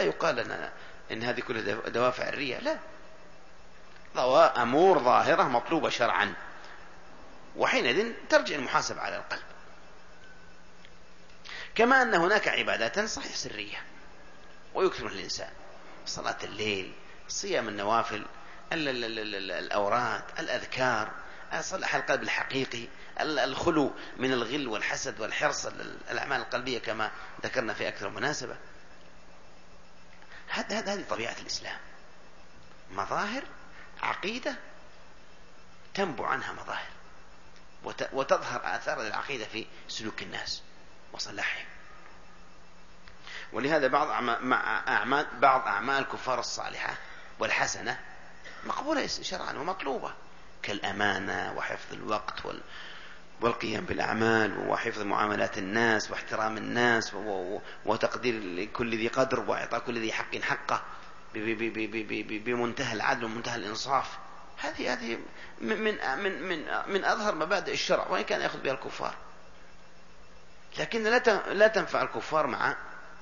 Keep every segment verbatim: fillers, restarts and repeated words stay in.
ولا يقال لنا إن هذه كلها دوافع الرياء، لا، أمور ظاهرة مطلوبة شرعا، وحينئذ ترجع المحاسبة على القلب. كما أن هناك عبادات صحيح سرية ويكثر الإنسان، صلاة الليل، صيام النوافل، الأوراد، الأذكار، صلح القلب الحقيقي، الخلو من الغل والحسد والحرص، الأعمال القلبية كما ذكرنا في أكثر مناسبة. هذه طبيعة الإسلام، مظاهر عقيدة تنبع عنها مظاهر، وتظهر آثار العقيدة في سلوك الناس وصلاحهم. ولهذا بعض أعمال بعض أعمال الكفار الصالحة والحسنة مقبولة شرعا ومطلوبة، كالأمانة وحفظ الوقت والقيام بالأعمال وحفظ معاملات الناس واحترام الناس وتقدير كل ذي قدر وإعطاء كل ذي حق حقه بمنتهى العدل ومنتهى الإنصاف. هذه هذه من من من من أظهر مبادئ الشرع، وإن كان يأخذ بها الكفار، لكن لا تنفع الكفار مع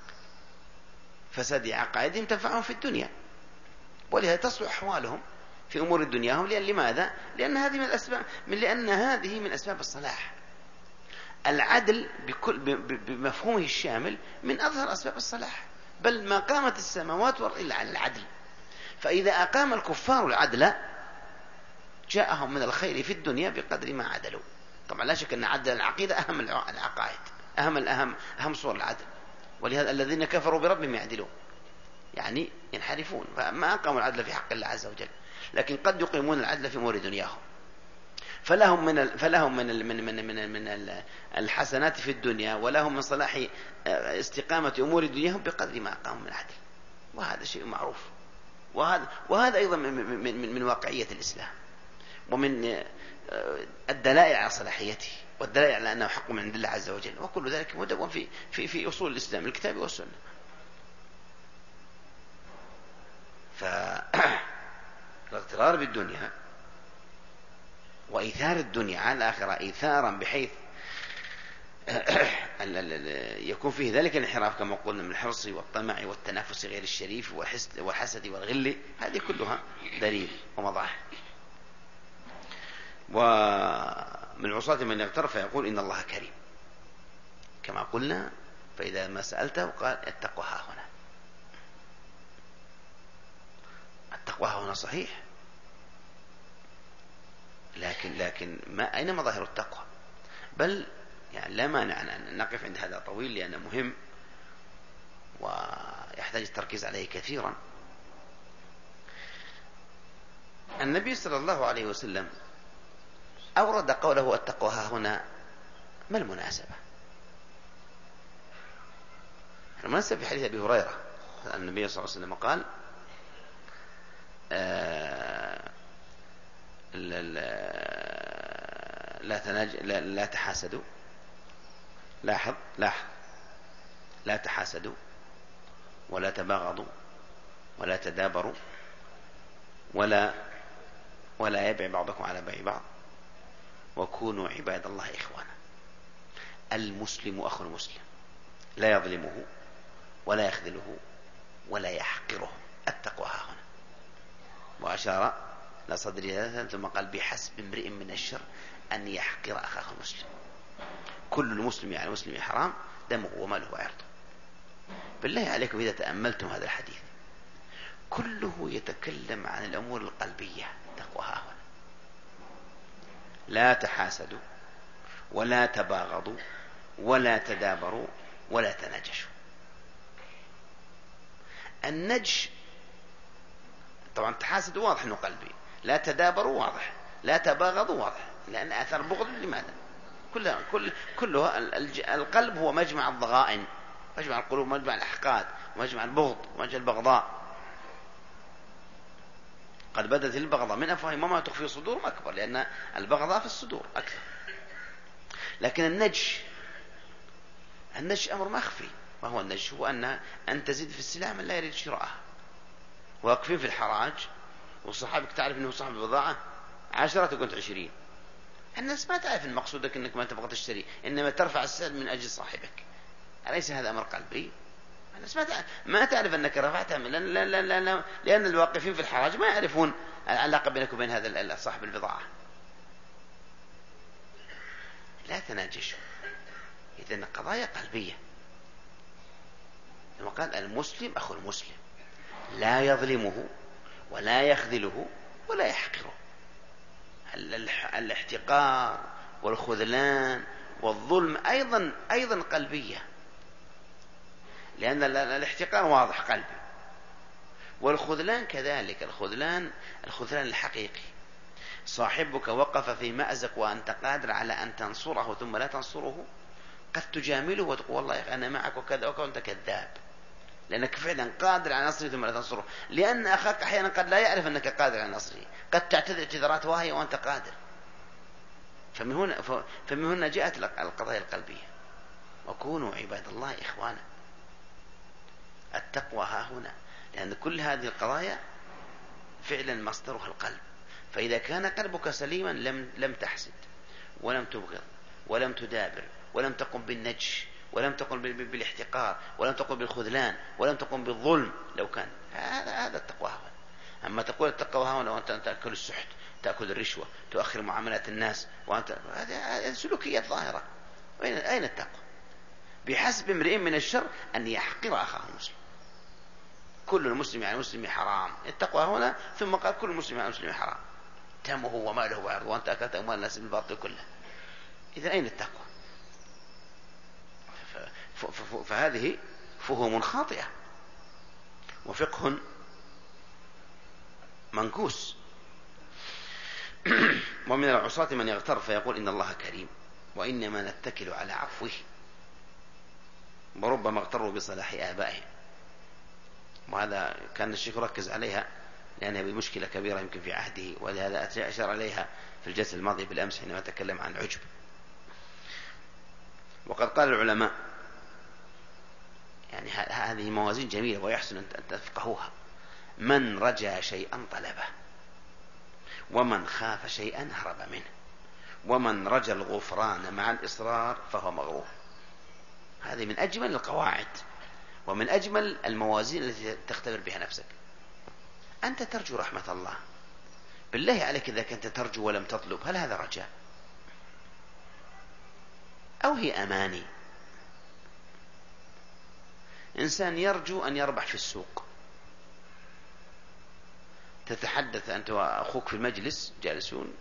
فساد عقائدهم، تنفعهم في الدنيا. ولهذا تصلح أحوالهم في أمور دنياهم. لأن لماذا؟ لأن هذه من الأسباب من لأن هذه من أسباب الصلاح. العدل بكل بمفهومه الشامل من أظهر أسباب الصلاح، بل ما قامت السماوات والأرض إلا على العدل. فإذا أقام الكفار العدل جاءهم من الخير في الدنيا بقدر ما عدلوا. طبعا لا شك أن عدل العقيدة أهم العقائد، أهم الأهم أهم صور العدل. ولهذا الذين كفروا بربهم يعدلون، يعني ينحرفون، فما أقاموا العدل في حق الله عز وجل، لكن قد يقيمون العدل في أمور دنياهم. فلهم من ال... فلهم من ال... من من من من ال... الحسنات في الدنيا، ولهم من صلاح استقامة أمور دنياهم بقدر ما أقاموا من العدل، وهذا شيء معروف. وهذا وهذا أيضا من من من, من واقعية الإسلام، ومن الدلائل على صلاحيته، والدلائل على أنه حق من عند الله عز وجل، وكل ذلك مدون في في في أصول الإسلام، الكتاب والسنة. فالاغترار بالدنيا وإيثار الدنيا على الآخرة إيثارا بحيث يكون فيه ذلك الانحراف كما قلنا من الحرص والطمع والتنافس غير الشريف والحسد والغل، هذه كلها دليل ومظاهر. ومن العصاة من يغتر فيقول إن الله كريم، كما قلنا. فإذا ما سألته قال التقوى ها هنا. التقوى ها هنا صحيح، لكن لكن ما أين مظاهر التقوى؟ بل يعني لا مانع أن نقف عند هذا طويل، لأنه مهم ويحتاج التركيز عليه كثيرا. النبي صلى الله عليه وسلم أورد قوله التقوى ها هنا. ما المناسبة؟ المناسبة في حديث أبي هريرة النبي صلى الله عليه وسلم قال آه لا, لا, تناج لا, لا تحاسدوا. لاحظ لاحظ لا تحاسدوا ولا تباغضوا ولا تدابروا ولا ولا يبع بعضكم على بيع بعض وكونوا عباد الله إخوانا. المسلم أخو المسلم لا يظلمه ولا يخذله ولا يحقره. التقوى ها هنا. وأشار لصدره ثم قال بحسب امرئ من الشر أن يحقر أخاه المسلم. كل المسلم يعني مسلم حرام دمه وماله وعرضه. بالله عليكم إذا تأملتم هذا الحديث كله يتكلم عن الأمور القلبية. تقوى ها هنا. لا تحاسدوا ولا تباغضوا ولا تدابروا ولا تناجشوا. النجش طبعا تحاسدوا واضح انه قلبي، لا تدابروا واضح، لا تباغضوا واضح، لأن أثر بغض لماذا؟ كلها كل كلها القلب هو مجمع الضغائن، مجمع القلوب، مجمع الأحقاد، مجمع البغض، مجمع البغضاء. قد بدت البغضاء من أفواههم وما تخفي صدورهم أكبر، لأن البغضاء في الصدور أكثر. لكن النجش النجش أمر مخفي. وهو النجش هو أن أن تزيد في السلع من لا يريد شراءها، واقفين في الحراج وصحابك تعرف أنه صاحب بضاعة عشرة كنت عشرين، الناس ما تعرف أن مقصودك أنك ما تبغى تشتري، إنما ترفع السعر من أجل صاحبك. أليس هذا أمر قلبي؟ الناس ما تعرف, ما تعرف أنك رفعتها من لأن, لأن, لأن, لأن الواقفين في الحراج ما يعرفون العلاقة بينك وبين هذا صاحب البضاعة. لا تناجشوا. إذن قضايا قلبية. ثم قال المسلم أخو المسلم لا يظلمه ولا يخذله ولا يحقره. الاحتقار والخذلان والظلم أيضا أيضا قلبية، لأن الاحتقار واضح قلبي، والخذلان كذلك. الخذلان الخذلان الحقيقي، صاحبك وقف في مأزق وأنت قادر على أن تنصره ثم لا تنصره، قد تجامله وتقول والله أنا معك وكذا وكذا وأنت كذاب، لأنك فعلا قادر على نصره ثم لا تنصره، لأن أخاك أحيانا قد لا يعرف أنك قادر على نصره، قد تعتذر اعتذارات واهية وأنت قادر. فمن هنا فمن هنا جاءت القضايا القلبية. وكونوا عباد الله إخوانا. التقوى ها هنا، لأن كل هذه القضايا فعلا مصدرها القلب. فإذا كان قلبك سليما لم لم تحسد ولم تبغض ولم تدابر ولم تقم بالنجش ولم تقم بالاحتقار ولم تقم بالخذلان ولم تقم بالظلم. لو كان هذا هذا التقوى هنا. أما تقول التقوى هنا وأنت تأكل السحت، تأكل الرشوة، تؤخر معاملات الناس، وأنت هذه سلوكيات ظاهرة. أين التقوى؟ بحسب امرئ من الشر أن يحقر أخاه المسلم. كل المسلم يعني المسلم حرام. التقوى هنا ثم قال كل المسلم يعني المسلم حرام، دمه وماله وعرضه، وأنت أكلت أموال الناس بالباطل كله. إذا أين التقوى؟ فهذه فهم خاطئة وفقه منكوس. ومن العصاة من يغتر فيقول إن الله كريم وإنما نتكل على عفوه، وربما اغتروا بصلاح آبائهم. وهذا كان الشيخ يركز عليها لأنها بمشكلة كبيرة يمكن في عهده، ولهذا أشار عليها في الجلسة الماضية بالأمس حينما تكلم عن عجب. وقد قال العلماء يعني هذه موازين جميلة ويحسن أن تفقهوها: من رجا شيئا طلبه، ومن خاف شيئا هرب منه، ومن رجا الغفران مع الإصرار فهو مغرور. هذه من أجمل القواعد ومن أجمل الموازين التي تختبر بها نفسك. أنت ترجو رحمة الله، بالله عليك إذا كنت ترجو ولم تطلب، هل هذا رجاء أو هي أماني؟ إنسان يرجو أن يربح في السوق، تتحدث أنت وأخوك في المجلس جالسون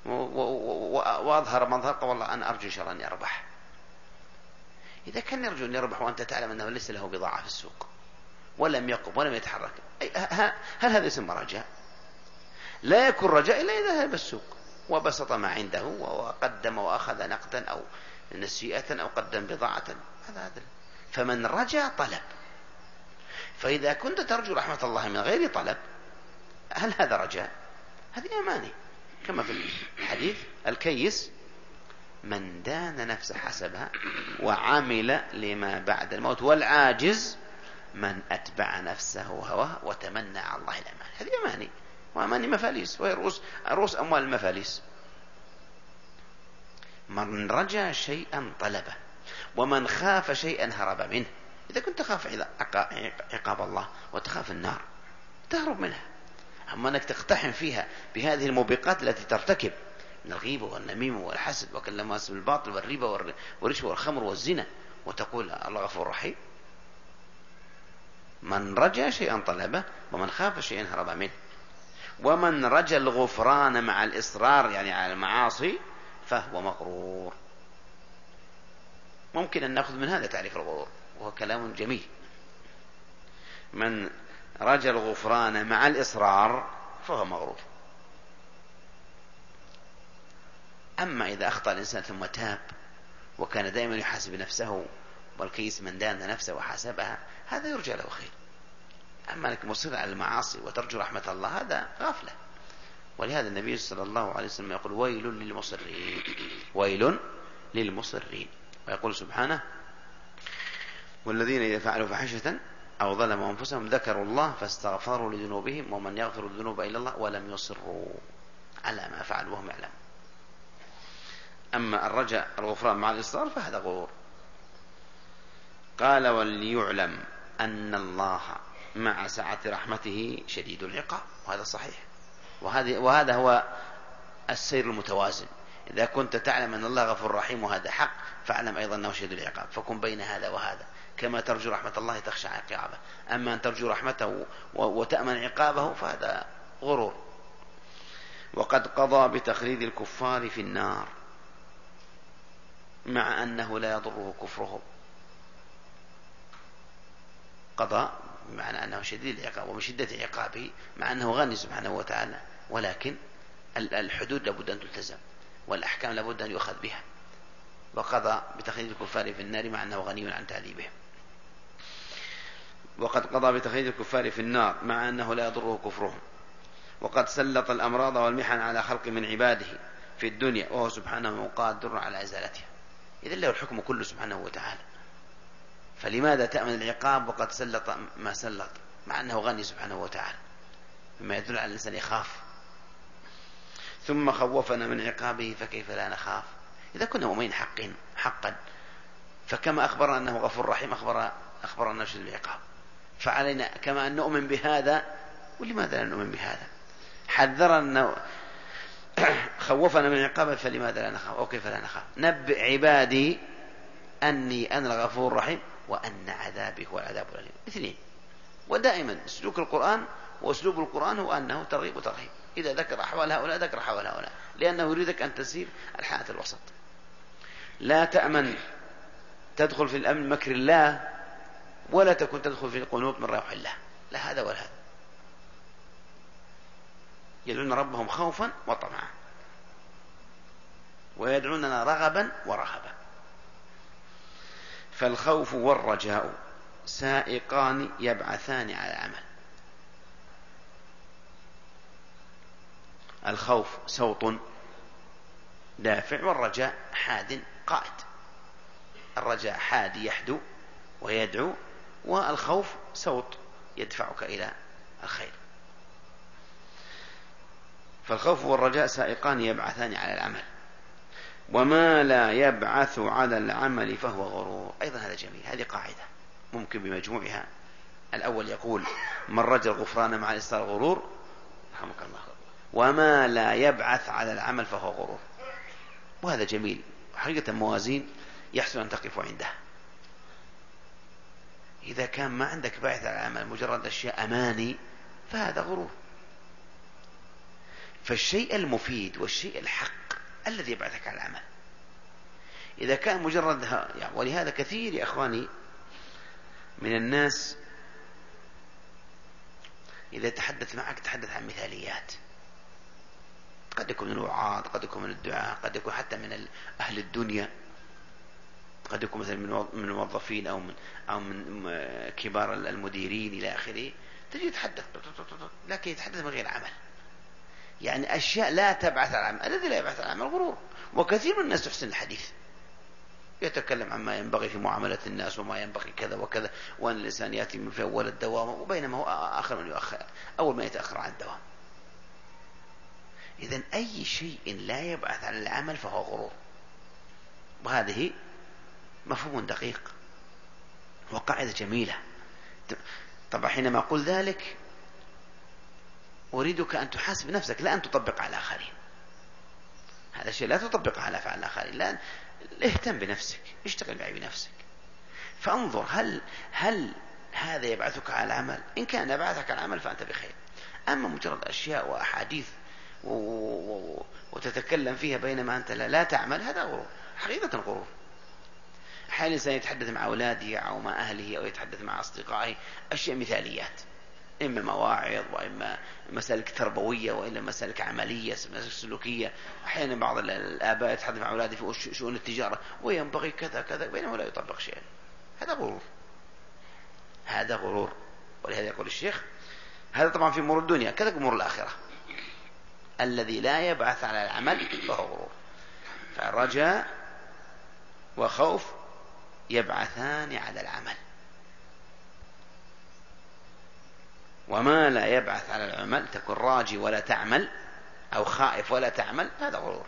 وأظهر مظهر والله أنا أرجو إن شاء الله أن يربح. إذا كان يرجو أن يربح وأنت تعلم أنه ليس له بضاعة في السوق ولم يقم ولم يتحرك، هل هذا اسم رجاء؟ لا يكون رجاء إلا إذا ذهب السوق وبسط ما عنده وقدم وأخذ نقدا أو نسيئة أو قدم بضاعة. هذا هذا فمن رجا طلب. فإذا كنت ترجو رحمة الله من غير طلب، هل هذا رجاء؟ هذه أماني. كما في الحديث: الكيس من دان نفسه حسبها وعمل لما بعد الموت، والعاجز من أتبع نفسه هواه وتمنى على الله الأمان. هذه أماني، وأماني مفاليس، وهي رؤوس رؤوس أموال المفاليس. من رجا شيئا طلبه ومن خاف شيئا هرب منه. إذا كنت تخاف عقاب الله وتخاف النار تهرب منها. أما أنك تقتحم فيها بهذه الموبقات التي ترتكب من الغيبة والنميمة والحسد وكل ما اسم الباطل والربا والرشوة والخمر والزنا، وتقول الله غفور رحيم. من رجا شيئا طلبه ومن خاف شيئا هرب منه، ومن رجا الغفران مع الإصرار يعني على المعاصي فهو مغرور. ممكن أن نأخذ من هذا تعريف الغرور، وهو كلام جميل. من رجا الغفران مع الإصرار فهو مغرور. أما إذا أخطأ الإنسان ثم تاب وكان دائما يحاسب نفسه، والكيس من دان نفسه وحاسبها، هذا يرجى له خير. أما أنك مصر على المعاصي وترجو رحمة الله، هذا غفلة. ولهذا النبي صلى الله عليه وسلم يقول: ويل للمصرين، ويل للمصرين. ويقول سبحانه: والذين إذا فعلوا فاحشة أو ظلموا أنفسهم ذكروا الله فاستغفروا لذنوبهم ومن يغفر الذنوب إلا الله ولم يصروا على ما فعلوا وهم يعلمون. أما الرجاء الغفران مع الإصرار فهذا غرور. قال: وليعلم أن الله مع سعة رحمته شديد العقاب، وهذا صحيح، وهذا وهذا هو السير المتوازن. إذا كنت تعلم أن الله غفور رحيم وهذا حق، فاعلم أيضا أنه شديد العقاب، فكن بين هذا وهذا، كما ترجو رحمة الله تخشى عقابه. أما أن ترجو رحمته وتأمن عقابه فهذا غرور. وقد قضى بتخليد الكفار في النار مع أنه لا يضره كفرهم. قضى بمعنى أنه شديد العقاب ومن شدة عقابه، مع أنه غني سبحانه وتعالى، ولكن الحدود لابد أن تلتزم والأحكام لابد أن يؤخذ بها. وقضى بتخليد الكفار في النار مع أنه غني عن تعذيبهم. وقد قضى بتخليد الكفار في النار مع أنه لا يضره كفرهم. وقد سلط الأمراض والمحن على خلق من عباده في الدنيا وهو سبحانه قادر على إزالتها. إذن له الحكم كله سبحانه وتعالى، فلماذا تأمن العقاب وقد سلط ما سلط مع أنه غني سبحانه وتعالى، مما يدل على الإنسان يخاف. ثم خوفنا من عقابه فكيف لا نخاف. إذا كنا مؤمنين حقين حقا، فكما أخبرنا أنه غفور رحيم أخبر أخبرنا شديد العقاب، فعلينا كما أن نؤمن بهذا، ولماذا لا نؤمن بهذا؟ حذرنا خوفنا من عقابه فلماذا لا نخاف أو كيف لا نخاف. نبئ عبادي أني أنا الغفور الرحيم وأن عذابي هو العذاب الأليم. اثنين. ودائما سلوك القرآن وأسلوب القرآن هو أنه ترغيب وترهيب. إذا ذكر أحوال هؤلاء ذكر أحوال هؤلاء، لأنه يريدك أن تسير الحالة الوسط. لا تأمن تدخل في الأمن مكر الله، ولا تكون تدخل في القنوط من روح الله، لا هذا ولا هذا. يدعون ربهم خوفا وطمعا ويدعوننا رغبا ورهبا. فالخوف والرجاء سائقان يبعثان على العمل. الخوف سوط دافع، والرجاء حاد قائد. الرجاء حاد يحدو ويدعو، والخوف سوط يدفعك إلى الخير. فالخوف والرجاء سائقان يبعثان على العمل. وما لا يبعث على العمل فهو غرور. أيضا هذا جميل، هذه قاعدة ممكن بمجموعها. الأول يقول من رجى الغفران مع الإصرار غرور، رحمك الله. وما لا يبعث على العمل فهو غرور، وهذا جميل. حقيقة موازين يحسن أن تقف عندها. إذا كان ما عندك باعث على العمل، مجرد أشياء أماني، فهذا غرور. فالشيء المفيد والشيء الحق الذي يبعثك على العمل. إذا كان مجرد يعني، ولهذا كثير يا أخواني من الناس إذا تحدث معك تحدث عن مثاليات، قد يكون من الوعاظ، قد يكون من الدعاء، قد يكون حتى من أهل الدنيا، قد يكون مثلا من الموظفين أو من أو من كبار المديرين إلى آخره. تجي يتحدث لكن يتحدث من غير عمل، يعني أشياء لا تبعث على العمل. الذي لا يبعث على العمل غرور. وكثير من الناس يحسن الحديث، يتكلم عما ينبغي في معاملة الناس وما ينبغي كذا وكذا، وأن الإنسان يأتي من في أول الدوام، وبينما هو آخر من يؤخر أول ما يتأخر عن الدوام. إذن أي شيء لا يبعث على العمل فهو غرور. وهذه مفهوم دقيق وقاعدة جميلة. طبعا حينما أقول ذلك أريدك أن تحاسب نفسك، لا أن تطبق على الآخرين. هذا الشيء لا تطبقه على فعل الآخرين، لا، اهتم بنفسك، اشتغل معي بنفسك، فانظر هل هل هذا يبعثك على العمل. إن كان يبعثك على العمل فأنت بخير. أما مجرد أشياء وأحاديث و... و... وتتكلم فيها بينما أنت لا, لا تعمل، هذا غرور، حقيقة غرور. أحيانا الإنسان يتحدث مع أولاده أو مع أهله أو يتحدث مع أصدقائه أشياء مثاليات، إما مواعظ وإما مسالك تربوية وإلا مسالك عملية مسالك سلوكية. أحيانا بعض الآباء يتحدث مع أولاده في شؤون التجارة وينبغي كذا كذا، بينما لا يطبق شيئا. هذا غرور، هذا غرور. ولهذا يقول الشيخ هذا طبعا في أمور الدنيا، كذا أمور الآخرة. الذي لا يبعث على العمل فهو غرور. فرجاء وخوف يبعثان على العمل. وما لا يبعث على العمل، تكون راجي ولا تعمل أو خائف ولا تعمل، هذا غرور.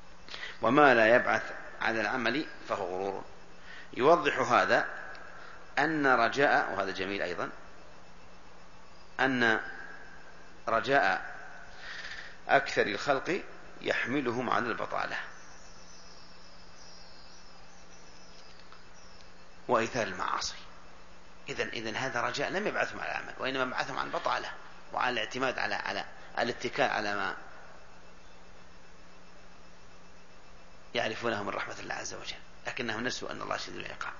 وما لا يبعث على العمل فهو غرور. يوضح هذا أن رجاء، وهذا جميل أيضا، أن رجاء أكثر الخلق يحملهم على البطالة وإيثار المعاصي. إذن إذن هذا رجاء لم يبعثهم على العمل، وإنما بعثهم على البطالة وعلى الاعتماد على على الاتكاء على ما يعرفونه من رحمة الله عز وجل، لكنهم نسوا أن الله شديد العقاب.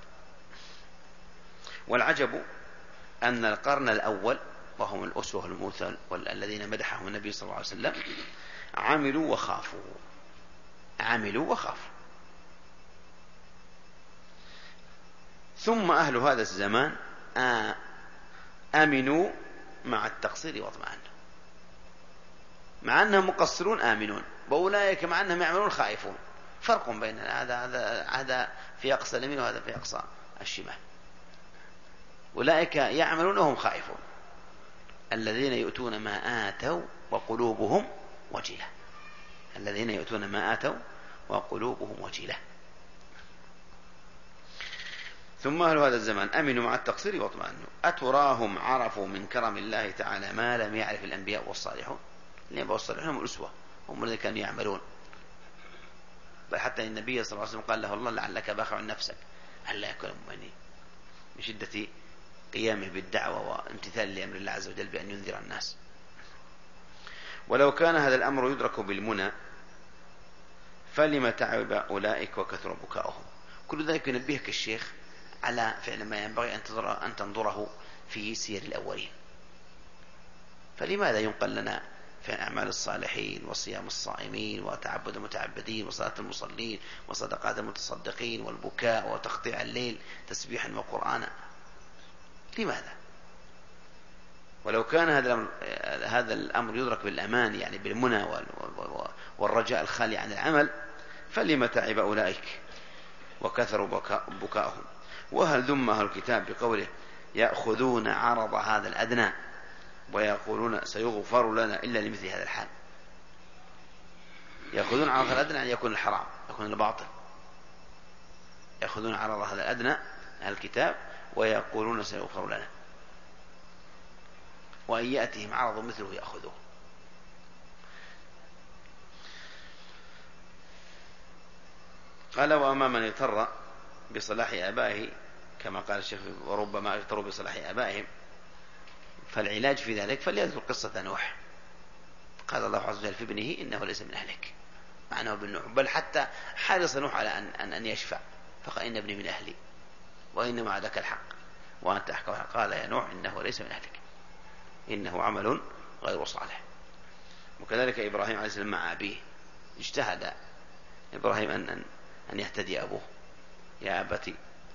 والعجب أن القرن الأول وهم الأسوة المثل والذين مدحهم النبي صلى الله عليه وسلم عملوا وخافوا، عملوا وخافوا. ثم أهل هذا الزمان آمنوا مع التقصير واطمأنوا، مع أنهم مقصرون آمنون، وأولئك مع أنهم يعملون خائفون. فرق بين هذا هذا هذا في أقصى اليمين وهذا في أقصى الشمال. أولئك يعملون وهم خائفون، الذين يؤتون ما آتوا وقلوبهم وجلة، الذين يؤتون ما آتوا وقلوبهم وجلة. ثم أهل هذا الزمان أمنوا مع التقصير واطمأنوا. أتراهم عرفوا من كرم الله تعالى ما لم يعرف الأنبياء والصالحون؟ الأنبياء والصالحون هم الأسوة، هم الذين كانوا يعملون. بل حتى النبي صلى الله عليه وسلم قال له الله لعلك باخع نفسك ألا يكون مؤمنين، من شدة قيامه بالدعوة وامتثال لأمر الله عز وجل بأن ينذر الناس. ولو كان هذا الأمر يدرك بالمنى فلم تعب أولئك وكثر بكاؤهم. كل ذلك ينبهك الشيخ على فعل ما ينبغي أن تنظره في سير الأولين. فلماذا ينقل لنا في أعمال الصالحين وصيام الصائمين وتعبد المتعبدين وصلاة المصلين وصدقات المتصدقين والبكاء وتقطيع الليل تسبيحا وقرآنا؟ لماذا؟ ولو كان هذا الأمر, هذا الأمر يدرك بالأمان، يعني بالمنى والرجاء الخالي عن العمل، فلم تعب أولئك وكثروا بكاءهم. وهل ذم أهل الكتاب بقوله يأخذون عرض هذا الأدنى ويقولون سيغفر لنا إلا لمثل هذا الحال؟ يأخذون عرض الأدنى أن يكون الحرام، يكون الباطل. يأخذون عرض هذا الأدنى أهل الكتاب ويقولون سيغفر لنا، وأن يأتيهم عرض مثله يأخذوه. قال وأما من اغتر بصلاح آبائه كما قال الشيخ وربما اغتروا بصلاح آبائهم فالعلاج في ذلك فليذكر قصة نوح. قال الله عز وجل في ابنه إنه ليس من أهلك، معناه بالنوح، بل حتى حرص نوح على أن, أن, أن يشفع، فقال إن ابني من أهلي وإن وعدك الحق وأنت أحكم. قال يا نوح إنه ليس من أهلك إنه عمل غير صالح. وكذلك إبراهيم عليه السلام مع أبيه اجتهد إبراهيم أن, أن يهتدي أبوه. يا أبتي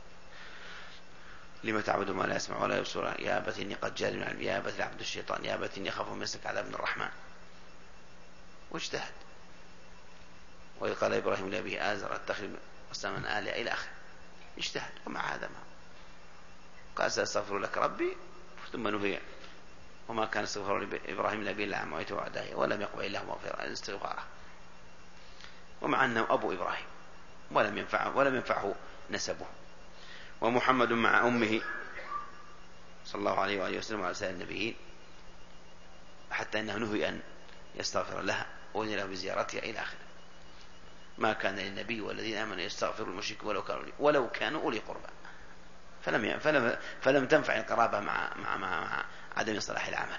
لما تعبد ما لا يسمع ولا يبصر، يا أبتي إني قد جاءني من العلم، يا أبتي لعبد الشيطان، يا أبتي إني أخاف مسك عذاب من الرحمن. واجتهد. وإذ قال إبراهيم لأبيه آزر أتخذ أصناما آلهة إلى آخره. اجتهد. ومع هذا ما قال سأستغفر لك ربي ثم نهي وما كان استغفار إبراهيم لأبيه إلا عن موعده وعده ولم يقبل الله مغفرة استغفاره، ومع أنه أبو إبراهيم ولم ينفعه ولم ينفعه نسبه. ومحمد مع أمه صلى الله عليه وآله وسلم وعلى سائر النبيين حتى أنه نهي أن يستغفر لها وأذن له بزيارتها إلى آخره. ما كان للنبي والذين آمنوا يستغفروا المشركين ولو كانوا ولو كانوا أولي قربى. فلم فلم فلم تنفع القرابة مع مع مع, مع عدم صلاح العمل.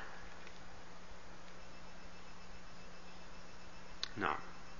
نعم.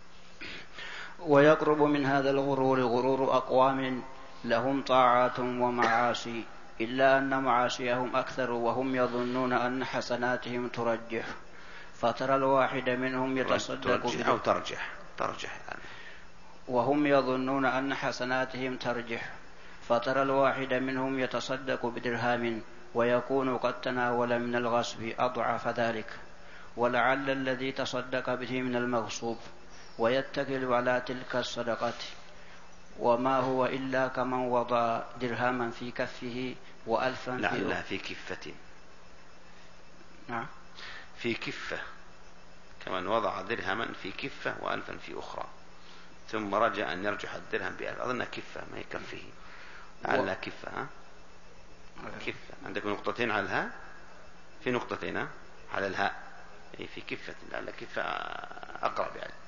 ويقرب من هذا الغرور غرور أقوام لهم طاعات ومعاصي إلا أن معاصيهم أكثر وهم يظنون أن حسناتهم ترجح، فترى الواحد منهم يتصدق أو ترجح ترجح يعني. وهم يظنون أن حسناتهم ترجح، فترى الواحد منهم يتصدق بدرهم ويكون قد تناول من الغصب أضعف ذلك، ولعل الذي تصدق به من المغصوب ويتكل على تلك الصدقة وما هو إلا كمن وضع درهما في كفه وألفا لعلها في كفة. نعم في كفة، كمن وضع درهما في كفة وألفا في أخرى ثم رجع أن يرجح الدرهم بألف. أظن كفة ما هي كفه، لعلها كفة. ها كفة. عندك نقطتين على الهاء، في نقطتين على الهاء، في كفة، لعل كفة أقرب يعني.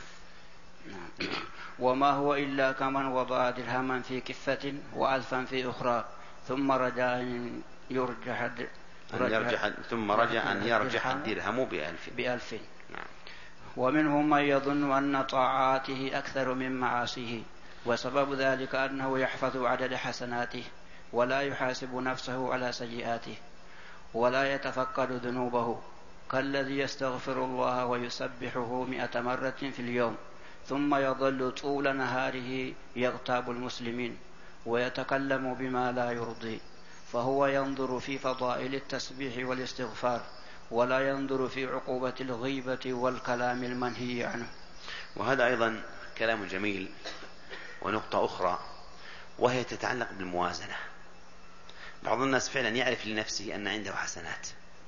وما هو إلا كمن وضع درهما في كفة وألفا في أخرى ثم رجع أن يرجح, أن يرجح ثم رجع أن يرجح الدرهم بألف, بألف. نعم. ومنهم من يظن أن طاعاته أكثر من معاصيه، وسبب ذلك أنه يحفظ عدد حسناته ولا يحاسب نفسه على سيئاته ولا يتفكر ذنوبه، كالذي يستغفر الله ويسبحه مئة مرة في اليوم ثم يظل طول نهاره يغتاب المسلمين ويتكلم بما لا يرضي، فهو ينظر في فضائل التسبيح والاستغفار ولا ينظر في عقوبة الغيبة والكلام المنهي عنه. وهذا أيضا كلام جميل. ونقطة أخرى وهي تتعلق بالموازنة. بعض الناس فعلا يعرف لنفسه أن عنده حسنات،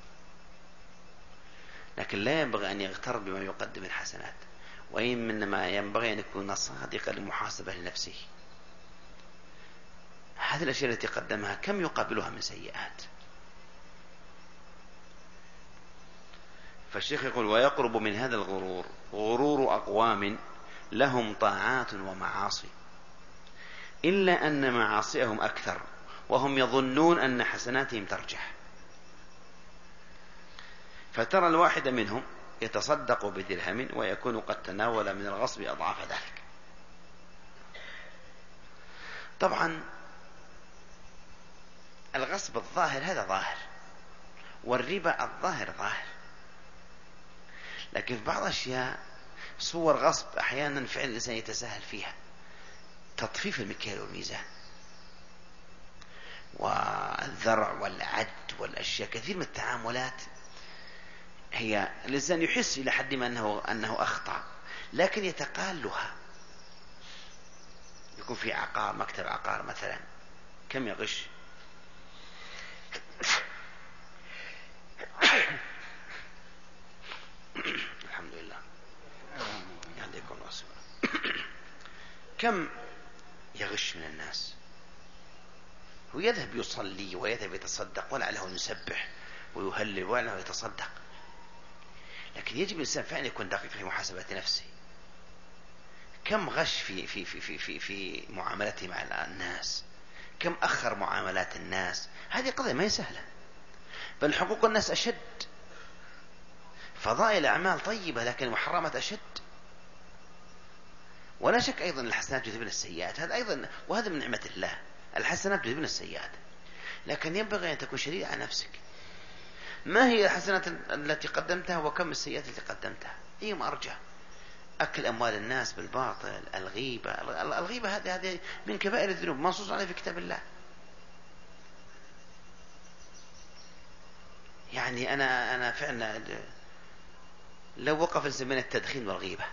لكن لا ينبغي أن يغتر بما يقدم الحسنات، وإنما ينبغي أن يكون صادقا للمحاسبة لنفسه. هذه الأشياء التي قدمها كم يقابلها من سيئات؟ فالشيخ يقول: ويقرب من هذا الغرور غرور أقوام لهم طاعات ومعاصي إلا أن معاصيهم أكثر وهم يظنون أن حسناتهم ترجح، فترى الواحد منهم يتصدق بدرهم ويكون قد تناول من الغصب أضعاف ذلك. طبعا الغصب الظاهر هذا ظاهر، والربا الظاهر ظاهر، لكن في بعض الأشياء صور غصب أحيانا فعل الإنسان يتساهل فيها، تطفيف المكيال والميزان والذرع والعد والأشياء. كثير من التعاملات هي الإنسان يحس إلى حد ما أنه, أنه أخطأ، لكن يتقالها. يكون في عقار، مكتب عقار مثلا، كم يغش؟ الحمد لله يهديكم الله سبحانه. كم يغش من الناس، هو يذهب يصلي ويذهب يتصدق ولعله يسبح ويهلل ولعله يتصدق، لكن يجب الإنسان فعلا يكون دقيق في محاسبة نفسه. كم غش في في في في في, في معاملته مع الناس، كم أخر معاملات الناس. هذه قضية ما هي سهلة، بل حقوق الناس أشد. فضائل الأعمال طيبة لكن محرمات أشد. ولا شك أيضا الحسنات تذهبن السيئات، هذا أيضا وهذا من نعمة الله، الحسنات تذهبن السيئات، لكن ينبغي أن تكون شديد على نفسك. ما هي الحسنات التي قدمتها وكم السيئات التي قدمتها؟ هي أرجى. أكل أموال الناس بالباطل، الغيبة. الغيبة هذه هذه من كبائر الذنوب منصوص عليه في كتاب الله. يعني أنا أنا فعلا لو وقف الإنسان بين التدخين والغيبة،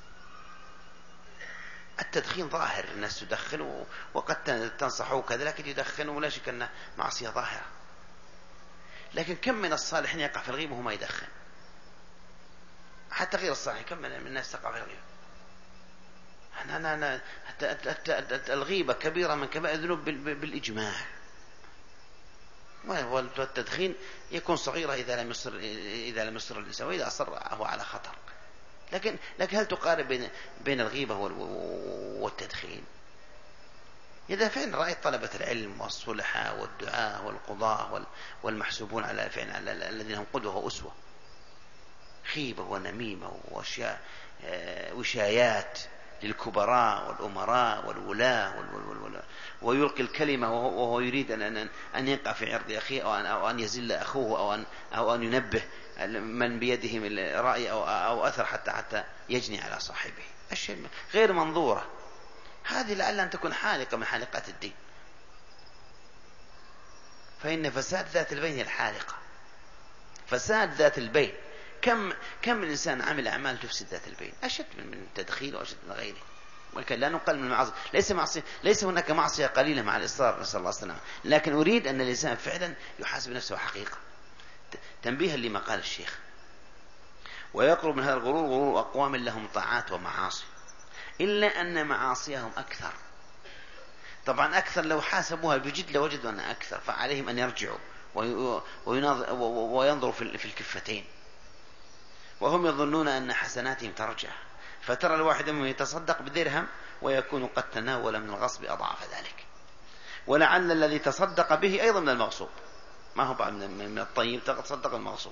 التدخين ظاهر، الناس تدخن وقد تنصحوا كذا، لكن يدخن ولا شك أنه معصية ظاهرة. لكن كم من الصالحين يقع في الغيبة وهو ما يدخن؟ حتى غير الصالح كم من الناس تقع في الغيبة؟ أنا أنا الغيبة كبيرة من كبائر الذنوب بالإجماع، والتدخين يكون صغيرة إذا لم يصر إذا لم يصر الإنسان، وإذا أصر هو على خطر. لكن لكن هل تقارب بين بين الغيبة والتدخين؟ إذا فعلا رأيت طلبة العلم والصلحاء والدعاء والقضاة والمحسوبون على فعل الذين هم قدوة وأسوة، خيبة ونميمة وأشياء وشايات للكبراء والأمراء والولاة، ويلقي الكلمة وهو يريد أن أن يقع في عرض أخيه، أو أن أو أن يزل أخوه، أو أن أو أن ينبه من بيده من رأي أو أو أثر حتى حتى يجني على صاحبه. أشياء غير منظورة، هذه لعل أن تكون حالقة من حالقات الدين. فإن فساد ذات البين الحالقة، فساد ذات البين. كم كم الإنسان عمل أعمال تفسد ذات البين أشد من التدخين وأشد من غيره. ولكن لا نقل من المعاصي، ليس معصية، ليس هناك معصية قليلة مع الإصرار، نسأل الله السلامة، لكن أريد أن الإنسان فعلا يحاسب نفسه حقيقة. تنبيها لما قال الشيخ: ويقرب من هذا الغرور غرور أقوام لهم طاعات ومعاصي إلا أن معاصيهم أكثر. طبعا أكثر لو حاسبوها بجد لوجدوا أنها أكثر، فعليهم أن يرجعوا وينظروا في الكفتين. وهم يظنون أن حسناتهم ترجح، فترى الواحد منهم يتصدق بدرهم ويكون قد تناول من الغصب أضعاف ذلك، ولعل الذي تصدق به أيضا من المغصوب، ما هو بعد من الطيب، تصدق المغصوب،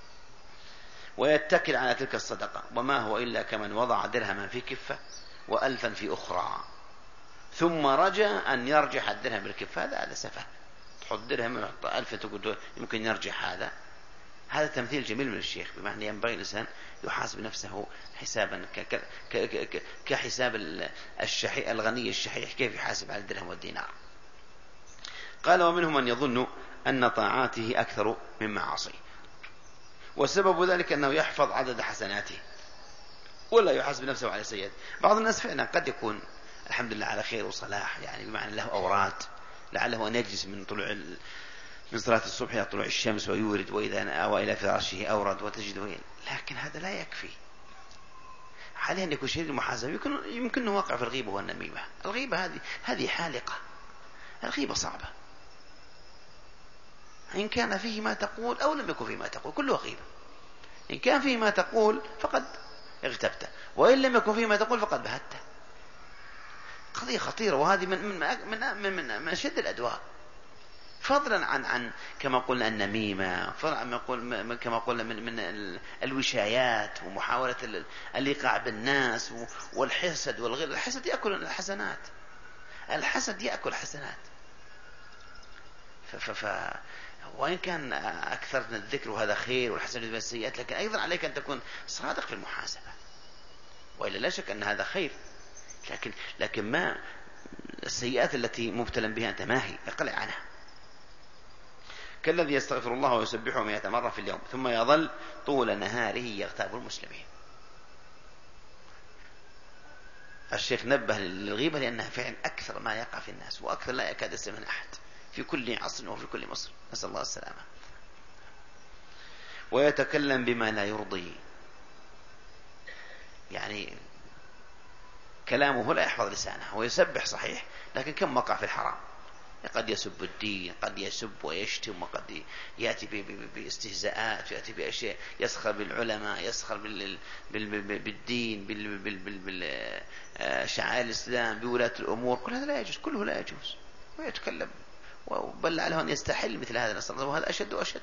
ويتكل على تلك الصدقة، وما هو إلا كمن وضع درهما في كفة وألفا في أخرى ثم رجع أن يرجح الدرهم بالكفة. هذا هذا سفه، تحط درهم وتحط ألف تقول يمكن يرجح. هذا هذا تمثيل جميل من الشيخ، بمعنى ينبغي الإنسان يحاسب نفسه حسابا كحساب الشحيح الغني الشحيح، كيف يحاسب على الدرهم والدينار. قال ومنهم من يظن أن طاعاته أكثر من معاصيه، وسبب ذلك أنه يحفظ عدد حسناته ولا يحاسب نفسه على سيئاته. بعض الناس فعلا قد يكون الحمد لله على خير وصلاح، يعني بمعنى له أوراد، لعله أن يجلس من طلوع من صلاة الصبح إلى طلوع الشمس ويورد، وإذا آوى إلى فراشه أورد وتجده، لكن هذا لا يكفي. حاليا يكون شديد المحاسبة، يمكن يمكن واقع في الغيبة والنميمة. الغيبة هذه هذه حالقة، الغيبة صعبة، إن كان فيه ما تقول أو لم يكن فيه ما تقول كله غيبة. إن كان فيه ما تقول فقد اغتبته، وإن لم يكن فيه ما تقول فقد بهته. قضية خطيرة، وهذه من من من من, من, من شد الأدواء، فضلا عن عن كما قلنا النميمة، فضلا عن كما قلنا من من الوشايات ومحاولة الإيقاع بالناس والحسد والغير. الحسد يأكل الحسنات، الحسد يأكل حسنات. ف ف وإن كان أكثر من الذكر وهذا خير والحسن من السيئات، لكن أيضا عليك أن تكون صادق في المحاسبة، وإلا لا شك أن هذا خير. لكن لكن ما السيئات التي مبتلا بها أنت ما هي، اقلع عنها. كالذي يستغفر الله ويسبحه مئة مرة في اليوم ثم يظل طول نهاره يغتاب المسلمين. الشيخ نبه للغيبة لأنها فعلا أكثر ما يقع في الناس، وأكثر لا يكاد يسمع أحد في كل عصر وفي كل مصر، نسأل الله السلامة. ويتكلم بما لا يرضي، يعني كلامه لا يحفظ لسانه، هو يسبح صحيح لكن كم وقع في الحرام. قد يسب الدين، قد يسب ويشتم، وقد يأتي باستهزاءات، يأتي بأشياء، يسخر بالعلماء، يسخر بالدين، بشعائر الإسلام، بولاة الأمور. كل هذا لا يجوز، كله لا يجوز. ويتكلم وبل عليه أن يستحل مثل هذا، نسأل الله، وهذا أشد وأشد.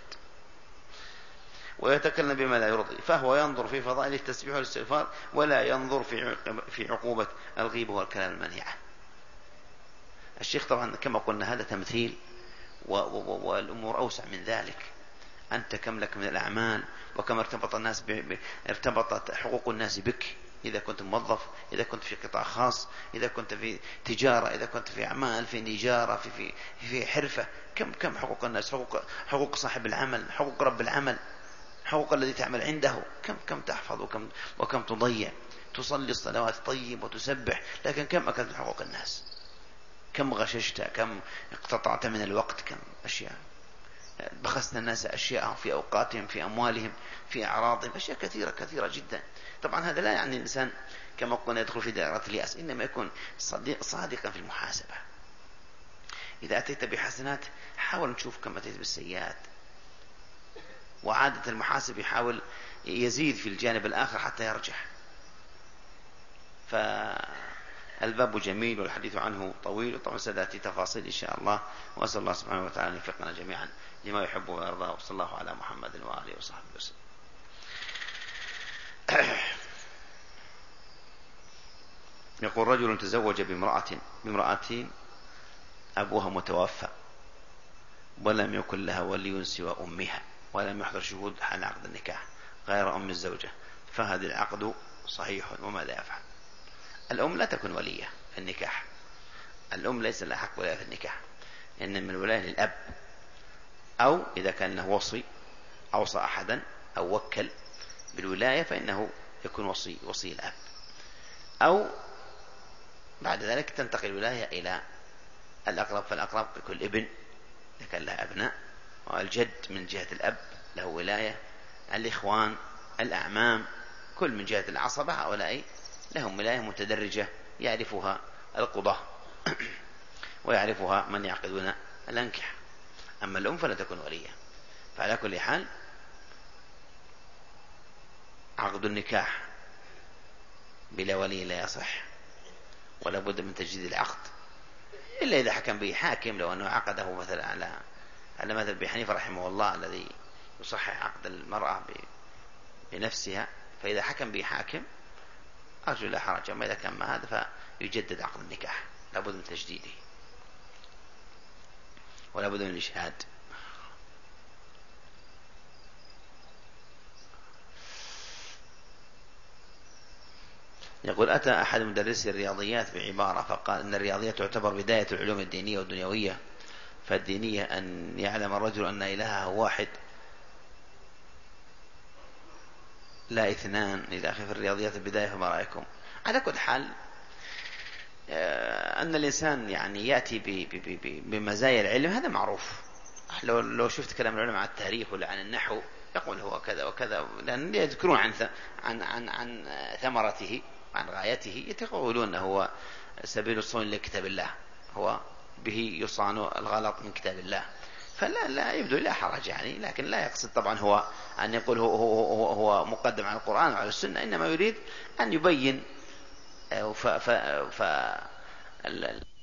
ويتكلم بما لا يرضي، فهو ينظر في فضائل التسبيح والاستغفار ولا ينظر في في عقوبة الغيبة والكلام المنهعة. الشيخ طبعا كما قلنا هذا تمثيل، والأمور أوسع من ذلك. أنت كم لك من الأعمال، وكم ارتبط الناس ب... ارتبطت حقوق الناس بك، إذا كنت موظف، إذا كنت في قطاع خاص، إذا كنت في تجارة، إذا كنت في أعمال، في نجارة، في في في حرفة، كم كم حقوق الناس، حقوق حقوق صاحب العمل، حقوق رب العمل، حقوق الذي تعمل عنده، كم كم تحفظ وكم وكم تضيع. تصلي الصلوات طيب وتسبح، لكن كم أكلت حقوق الناس، كم غششت، كم اقتطعت من الوقت، كم أشياء بخست الناس أشياء في أوقاتهم، في أموالهم، في أعراضهم، أشياء كثيرة كثيرة جدا. طبعا هذا لا يعني الإنسان كما قلنا يدخل في دائرة اليأس، إنما يكون صادقا في المحاسبة. إذا أتيت بحسنات حاول نشوف كم أتيت بالسيئات، وعادة المحاسب يحاول يزيد في الجانب الآخر حتى يرجح. فالباب جميل والحديث عنه طويل، وطبعا سيأتي تفاصيل إن شاء الله. وأسأل الله سبحانه وتعالى أن يوفقنا جميعا لما يحب ويرضى، وصلى الله على محمد وآله وصحبه وسلم. يقول رجل تزوج بامرأة بامرأة أبوها متوفى، ولم يكن لها ولي سوى أمها، ولم يحضر شهود حال عقد النكاح غير أم الزوجة، فهذا العقد صحيح، وماذا يفعل؟ الأم لا تكون ولية في النكاح، الأم ليس لها حق ولاية في النكاح، إنما الولاية للأب، أو إذا كان له وصي أوصى أحدا أو وكل بالولاية فإنه يكون وصي وصي الأب، أو بعد ذلك تنتقل الولاية إلى الأقرب فالأقرب، كل ابن إذا كان له أبناء، والجد من جهة الأب له ولاية، الإخوان، الأعمام، كل من جهة العصبة هؤلاء لهم ولاية متدرجة يعرفها القضاة. ويعرفها من يعقدون الأنكحة. أما الأم فلا تكون ولية. فعلى كل حال عقد النكاح بلا ولي لا يصح، ولا بد من تجديد العقد، إلا إذا حكم به حاكم، لو أنه عقده مثلا على على مذهب أبي حنيفة رحمه الله الذي يصحح عقد المرأة بنفسها، فإذا حكم به حاكم أرجو لا حرج. أما إذا كان ما هذا فيجدد عقد النكاح، لا بد من تجديده ولا بد من الإشهاد. يقول: أتى أحد مدرسي الرياضيات بعبارة فقال إن الرياضيات تعتبر بداية العلوم الدينية والدنيوية، فالدينية أن يعلم الرجل أن إلهه واحد لا اثنان إلى آخر. في الرياضيات البداية، فما رأيكم؟ على كل حال أن الإنسان يعني يأتي بمزايا العلم هذا معروف. لو لو شفت كلام العلماء عن التاريخ ولا عن النحو يقول هو كذا وكذا، لأن يذكرون عن عن عن عن ثمرته عن غايته، يتقولون أنه هو سبيل الصون لكتاب الله، هو به يصان الغلط من كتاب الله، فلا لا يبدو لا حرج يعني. لكن لا يقصد طبعا هو أن يقول هو, هو, هو, هو مقدم على القرآن وعلى السنة، إنما يريد أن يبين ف, ف, ف